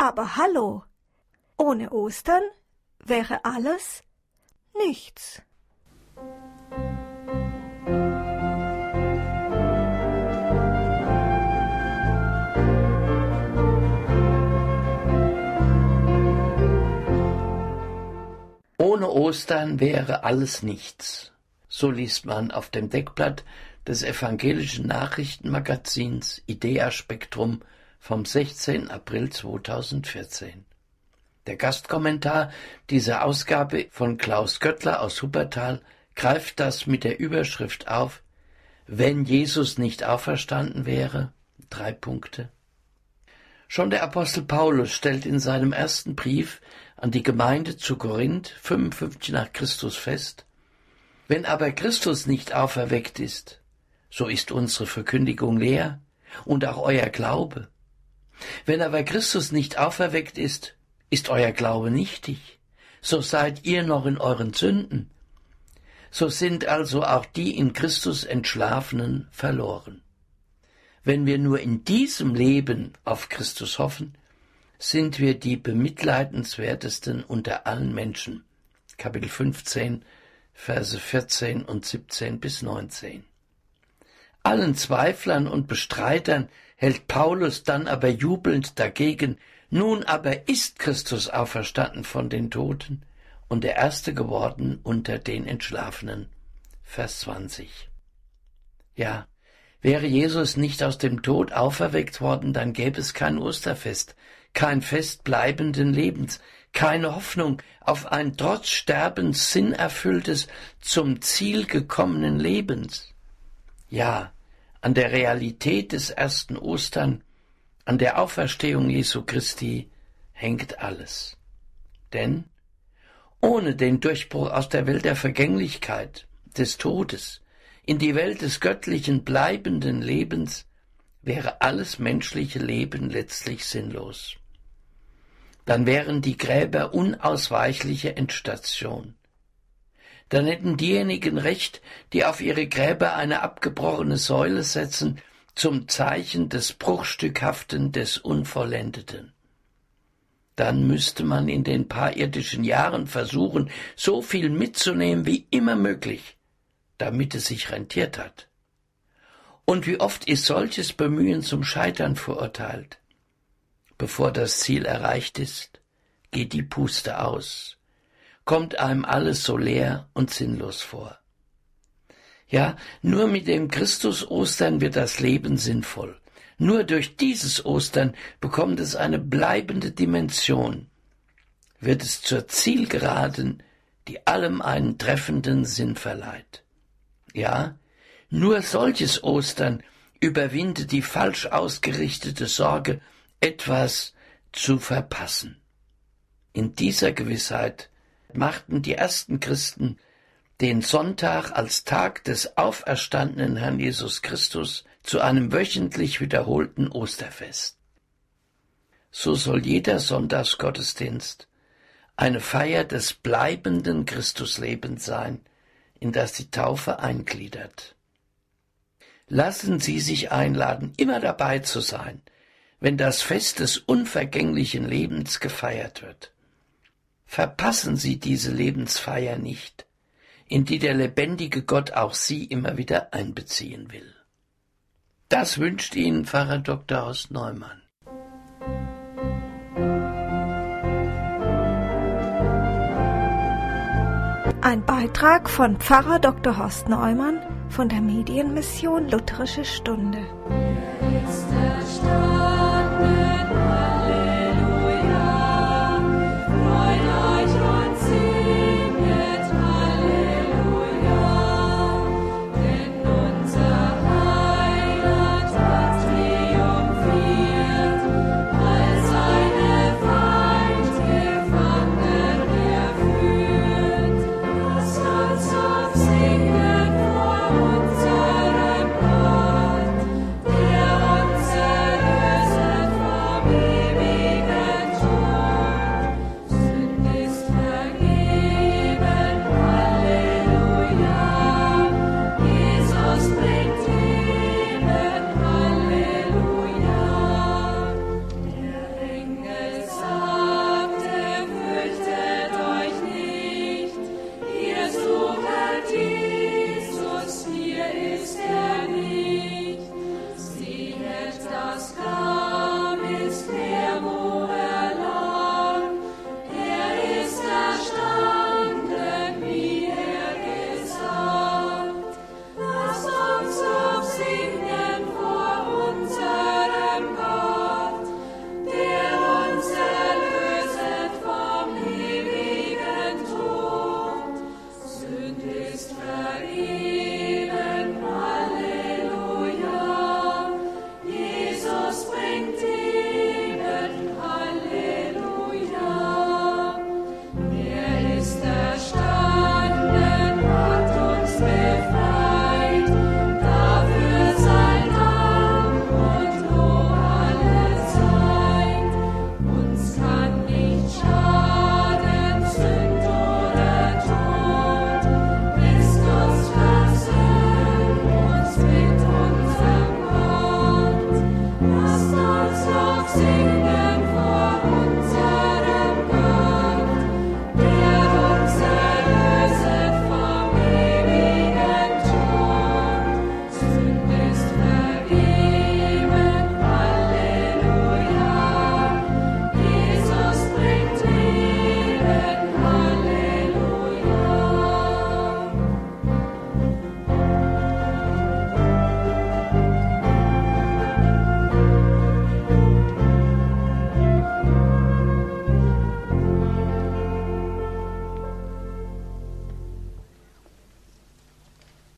Aber hallo, ohne Ostern wäre alles nichts. Ohne Ostern wäre alles nichts. So liest man auf dem Deckblatt des evangelischen Nachrichtenmagazins Idea Spektrum vom 16. April 2014. Der Gastkommentar dieser Ausgabe von Klaus Göttler aus Wuppertal greift das mit der Überschrift auf: Wenn Jesus nicht auferstanden wäre? 3 Punkte. Schon der Apostel Paulus stellt in seinem ersten Brief an die Gemeinde zu Korinth 55 nach Christus fest: Wenn aber Christus nicht auferweckt ist, so ist unsere Verkündigung leer und auch euer Glaube. Wenn aber Christus nicht auferweckt ist, ist euer Glaube nichtig, so seid ihr noch in euren Sünden. So sind also auch die in Christus Entschlafenen verloren. Wenn wir nur in diesem Leben auf Christus hoffen, sind wir die bemitleidenswertesten unter allen Menschen. Kapitel 15, Verse 14 und 17 bis 19. Allen Zweiflern und Bestreitern hält Paulus dann aber jubelnd dagegen: Nun aber ist Christus auferstanden von den Toten und der Erste geworden unter den Entschlafenen. Vers 20. Ja, wäre Jesus nicht aus dem Tod auferweckt worden, dann gäbe es kein Osterfest, kein Fest bleibenden Lebens, keine Hoffnung auf ein trotz Sterbens sinnerfülltes, zum Ziel gekommenen Lebens. Ja, an der Realität des ersten Ostern, an der Auferstehung Jesu Christi hängt alles. Denn ohne den Durchbruch aus der Welt der Vergänglichkeit, des Todes, in die Welt des göttlichen, bleibenden Lebens, wäre alles menschliche Leben letztlich sinnlos. Dann wären die Gräber unausweichliche Endstation. Dann hätten diejenigen Recht, die auf ihre Gräber eine abgebrochene Säule setzen, zum Zeichen des Bruchstückhaften, des Unvollendeten. Dann müsste man in den paar irdischen Jahren versuchen, so viel mitzunehmen wie immer möglich, damit es sich rentiert hat. Und wie oft ist solches Bemühen zum Scheitern verurteilt? Bevor das Ziel erreicht ist, geht die Puste aus, kommt einem alles so leer und sinnlos vor. Ja, nur mit dem Christus-Ostern wird das Leben sinnvoll. Nur durch dieses Ostern bekommt es eine bleibende Dimension, wird es zur Zielgeraden, die allem einen treffenden Sinn verleiht. Ja, nur solches Ostern überwindet die falsch ausgerichtete Sorge, etwas zu verpassen. In dieser Gewissheit machten die ersten Christen den Sonntag als Tag des auferstandenen Herrn Jesus Christus zu einem wöchentlich wiederholten Osterfest. So soll jeder Sonntagsgottesdienst eine Feier des bleibenden Christuslebens sein, in das die Taufe eingliedert. Lassen Sie sich einladen, immer dabei zu sein, wenn das Fest des unvergänglichen Lebens gefeiert wird. Verpassen Sie diese Lebensfeier nicht, in die der lebendige Gott auch Sie immer wieder einbeziehen will. Das wünscht Ihnen Pfarrer Dr. Horst Neumann. Ein Beitrag von Pfarrer Dr. Horst Neumann von der Medienmission Lutherische Stunde. Unserem Gott, der unseres singen vor unser